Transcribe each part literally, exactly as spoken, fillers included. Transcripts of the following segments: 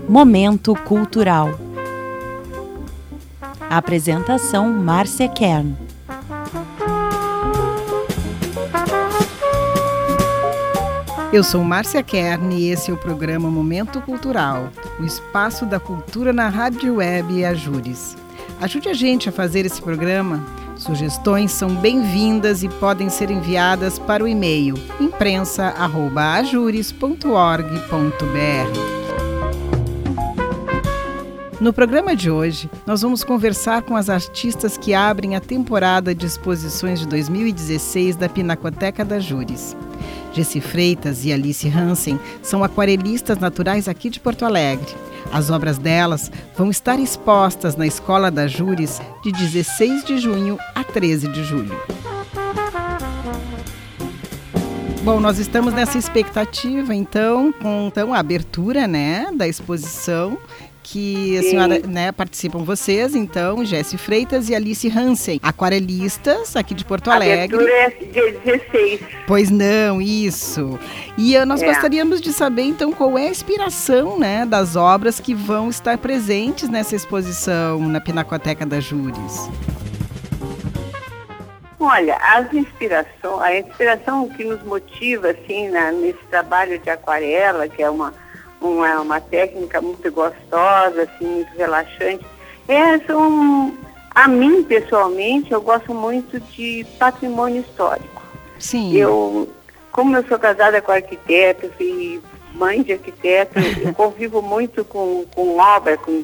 Momento Cultural. Apresentação Márcia Kern. Eu sou Márcia Kern e esse é o programa Momento Cultural, o espaço da cultura na rádio web Ajures. Ajude a gente a fazer esse programa. Sugestões são bem-vindas e podem ser enviadas para o e-mail imprensa arroba ajures ponto org ponto br. No programa de hoje, nós vamos conversar com as artistas que abrem a temporada de exposições de dois mil e dezesseis da Pinacoteca da Ajures. Jessi Freitas e Alice Hansen são aquarelistas naturais aqui de Porto Alegre. As obras delas vão estar expostas na Escola da Ajures de dezesseis de junho a treze de julho. Bom, nós estamos nessa expectativa, então, com então, a abertura, né, da exposição, que a senhora, né, participam vocês, então, Jessi Freitas e Alice Hansen, aquarelistas aqui de Porto Alegre. A abertura é dia dezesseis. Pois não, isso. E uh, nós é. gostaríamos de saber, então, qual é a inspiração, né, das obras que vão estar presentes nessa exposição na Pinacoteca da Ajures. Olha, as inspirações, a inspiração que nos motiva, assim, na, nesse trabalho de aquarela, que é uma Uma, uma técnica muito gostosa, assim, muito relaxante. É, são, a mim, pessoalmente, eu gosto muito de patrimônio histórico. Sim. Eu, como eu sou casada com arquiteto, fui mãe de arquiteto, eu convivo muito com, com obra, com,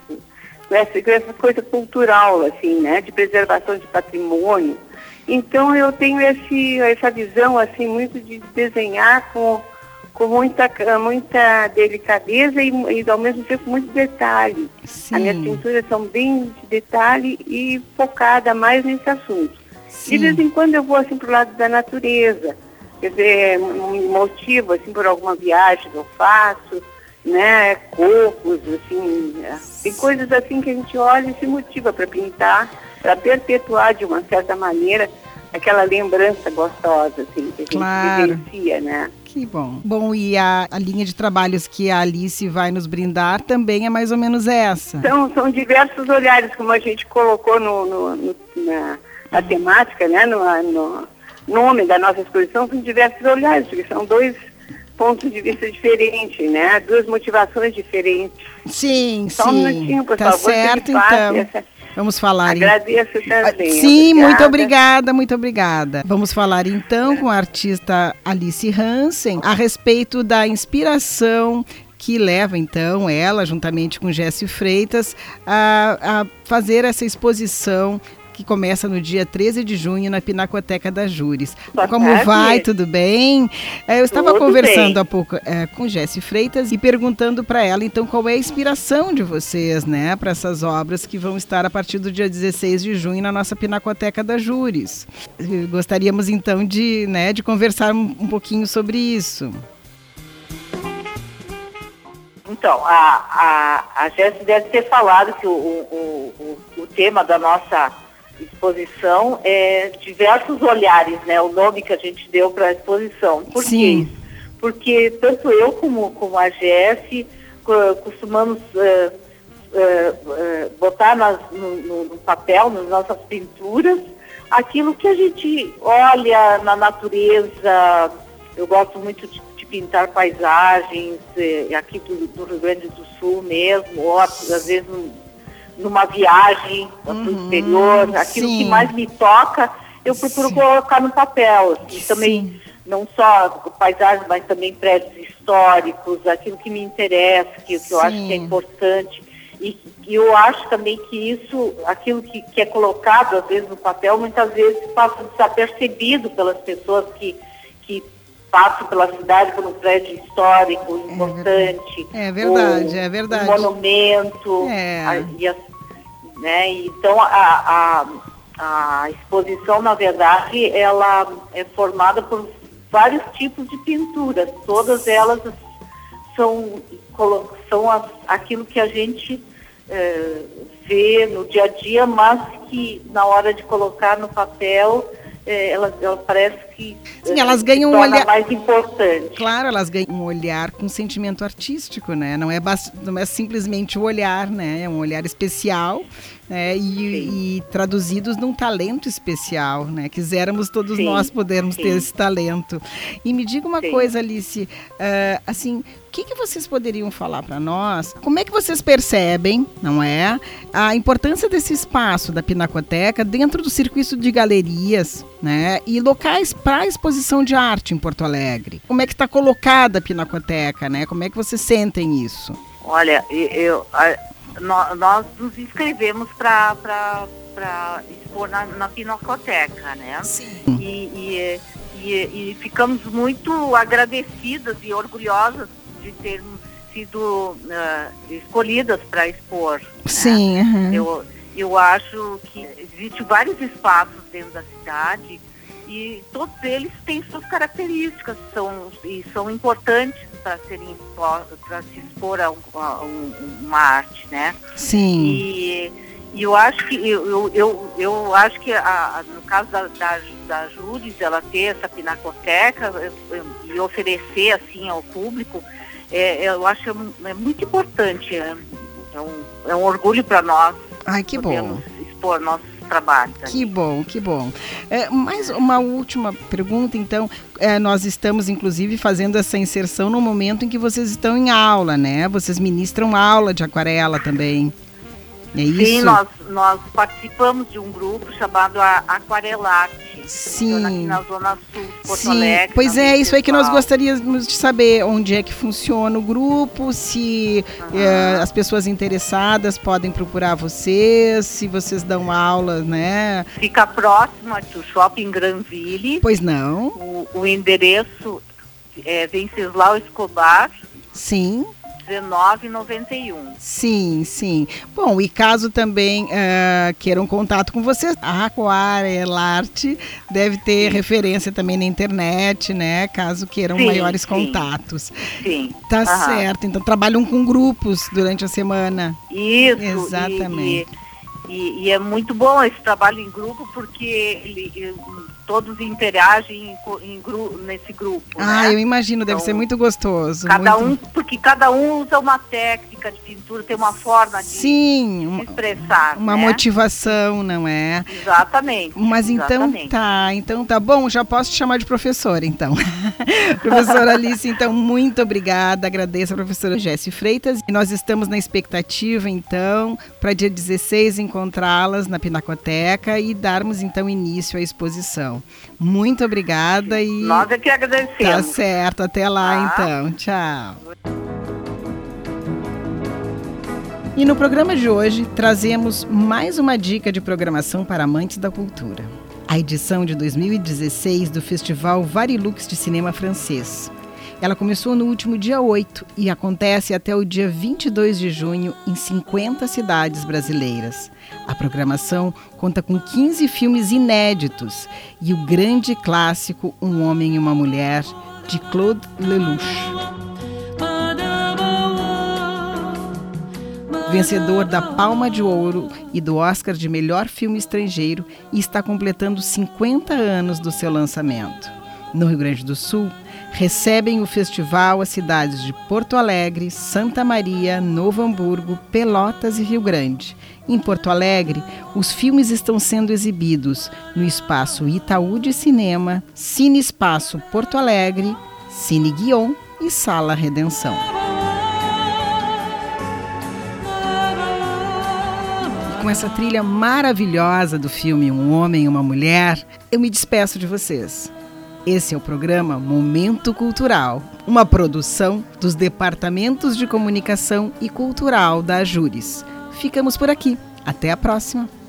com, essa, com essa coisa cultural, assim, né, de preservação de patrimônio. Então, eu tenho esse, essa visão, assim, muito de desenhar com com muita, muita delicadeza e, e ao mesmo tempo muito detalhe. Sim. As minhas pinturas são bem de detalhe e focada mais nesse assunto. Sim. De vez em quando eu vou assim para o lado da natureza, quer dizer, um motivo assim por alguma viagem que eu faço, né, cocos, assim, tem coisas assim que a gente olha e se motiva para pintar, para perpetuar de uma certa maneira aquela lembrança gostosa, assim, que a gente claro. vivencia, né? Que bom. Bom, e a, a linha de trabalhos que a Alice vai nos brindar também é mais ou menos essa? São, são diversos olhares, como a gente colocou no, no, no, na, na temática, né, no, no nome da nossa exposição, são diversos olhares, porque são dois pontos de vista diferentes, né, duas motivações diferentes. Sim, Só sim. um minutinho, por tá favor, certo, que me faça então. essa... Vamos falar. Agradeço também. Sim, obrigada. muito obrigada, muito obrigada. Vamos falar então com a artista Alice Hansen a respeito da inspiração que leva então ela, juntamente com Jessi Freitas, a, a fazer essa exposição que começa no dia treze de junho na Pinacoteca da Ajures. Boa Como tarde. vai? Tudo bem? Eu estava Tudo conversando bem. há pouco é, com Jessi Freitas e perguntando para ela, então, qual é a inspiração de vocês, né, para essas obras que vão estar a partir do dia dezesseis de junho na nossa Pinacoteca da Ajures. Gostaríamos, então, de, né, de conversar um, um pouquinho sobre isso. Então, a, a, a Jessi deve ter falado que o, o, o, o tema da nossa exposição é diversos olhares, né? O nome que a gente deu para a exposição. Por Sim. quê? Porque tanto eu como, como a Jessi costumamos uh, uh, uh, botar nas, no, no, no papel, nas nossas pinturas, aquilo que a gente olha na natureza. Eu gosto muito de, de pintar paisagens, eh, aqui do, do Rio Grande do Sul mesmo, ou às vezes numa viagem para o uhum, exterior, aquilo sim. que mais me toca, eu procuro sim. colocar no papel. E também, não só paisagens, mas também prédios históricos, aquilo que me interessa, que, que eu acho que é importante. E, e eu acho também que isso, aquilo que, que é colocado, às vezes, no papel, muitas vezes passa desapercebido pelas pessoas que, que passam pela cidade por um prédio histórico importante. É verdade, ou, é verdade. Um monumento. É. A, e as, né, então, a, a, a exposição, na verdade, ela é formada por vários tipos de pinturas. Todas elas são, são as, aquilo que a gente é, vê no dia a dia, mas que, na hora de colocar no papel, é, ela, ela parece que Sim, elas ganham se um torna olhar mais importante. Claro, elas ganham um olhar com sentimento artístico, né? Não é, bast... não é simplesmente o olhar, né? É um olhar especial, né? E, e traduzidos num talento especial, né? Quiséramos todos Sim. nós podermos Sim. ter esse talento. E me diga uma Sim. coisa, Alice, uh, assim, o que, que vocês poderiam falar para nós? Como é que vocês percebem, não é, a importância desse espaço da Pinacoteca dentro do circuito de galerias, né, e locais para exposição de arte em Porto Alegre? Como é que está colocada a Pinacoteca, né? Como é que vocês sentem isso? Olha, eu, eu, nós nos inscrevemos para expor na, na Pinacoteca, né? Sim. E, e, e, e ficamos muito agradecidas e orgulhosas de termos sido uh, escolhidas para expor. Sim. Né? Uhum. Eu, eu acho que existem vários espaços dentro da cidade e todos eles têm suas características são, e são importantes para serem para se expor a, a, um, uma arte, né? Sim. E, e eu acho que eu, eu, eu, eu acho que a, a, no caso da, da, da Júris, ela ter essa pinacoteca e oferecer assim ao público, é, eu acho é, é muito importante. É, é, um, é um orgulho para nós. Ai, que bom. Expor nossos trabalhos. Que bom, que bom. É, mais uma última pergunta, então. É, nós estamos, inclusive, fazendo essa inserção no momento em que vocês estão em aula, né? Vocês ministram aula de aquarela também. É isso? Sim, nós, nós participamos de um grupo chamado Aquarelarte. Sim. Aqui na Zona Sul de Porto Sim. Alegre. Pois é, isso aí que nós gostaríamos de saber, onde é que funciona o grupo, se uhum. é, as pessoas interessadas podem procurar vocês, se vocês dão aulas, né? Fica próximo do Shopping Granville. Pois não. O, o endereço é Venceslau Escobar. Sim. dezenove noventa e um. Sim, sim. Bom, e caso também uh, queiram contato com vocês, a Aquarelarte deve ter sim. referência também na internet, né? Caso queiram sim, maiores sim. contatos. Sim. Tá uhum. certo. Então trabalham com grupos durante a semana. Isso. Exatamente. E, e, e é muito bom esse trabalho em grupo porque ele, ele, todos interagem em, em gru, nesse grupo. Ah, né? eu imagino, deve então, ser muito gostoso. Cada muito... um, porque cada um usa uma técnica de pintura, tem uma forma de Sim, se expressar. Uma né? motivação, não é? Exatamente. Mas então exatamente. tá, então tá bom, já posso te chamar de professora, então. Professora Alice, então, muito obrigada, agradeço a professora Jéssica Freitas. E nós estamos na expectativa, então, para dia dezesseis encontrá-las na Pinacoteca e darmos, então, início à exposição. Muito obrigada e... Nós é que agradecemos. Tá certo, até lá, ah. então. Tchau. E no programa de hoje, trazemos mais uma dica de programação para amantes da cultura. A edição de dois mil e dezesseis do Festival Varilux de Cinema Francês. Ela começou no último dia oito e acontece até o dia vinte e dois de junho em cinquenta cidades brasileiras. A programação conta com quinze filmes inéditos e o grande clássico Um Homem e uma Mulher, de Claude Lelouch. Vencedor da Palma de Ouro e do Oscar de Melhor Filme Estrangeiro, e está completando cinquenta anos do seu lançamento. No Rio Grande do Sul, recebem o festival as cidades de Porto Alegre, Santa Maria, Novo Hamburgo, Pelotas e Rio Grande. Em Porto Alegre, os filmes estão sendo exibidos no Espaço Itaú de Cinema, Cine Espaço Porto Alegre, Cine Guion e Sala Redenção. Com essa trilha maravilhosa do filme Um Homem e uma Mulher, eu me despeço de vocês. Esse é o programa Momento Cultural, uma produção dos Departamentos de Comunicação e Cultural da Júris. Ficamos por aqui. Até a próxima!